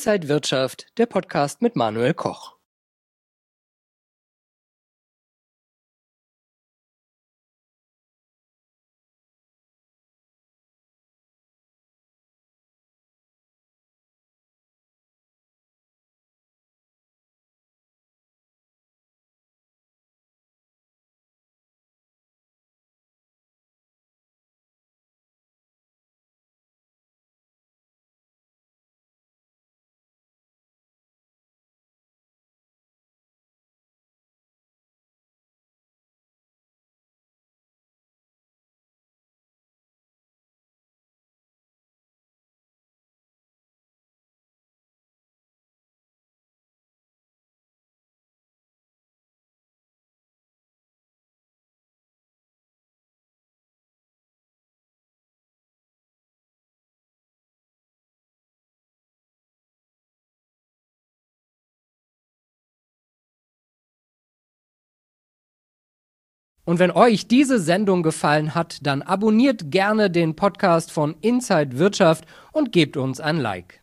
Inside Wirtschaft, der Podcast mit Manuel Koch. Und wenn euch diese Sendung gefallen hat, dann abonniert gerne den Podcast von Inside Wirtschaft und gebt uns ein Like.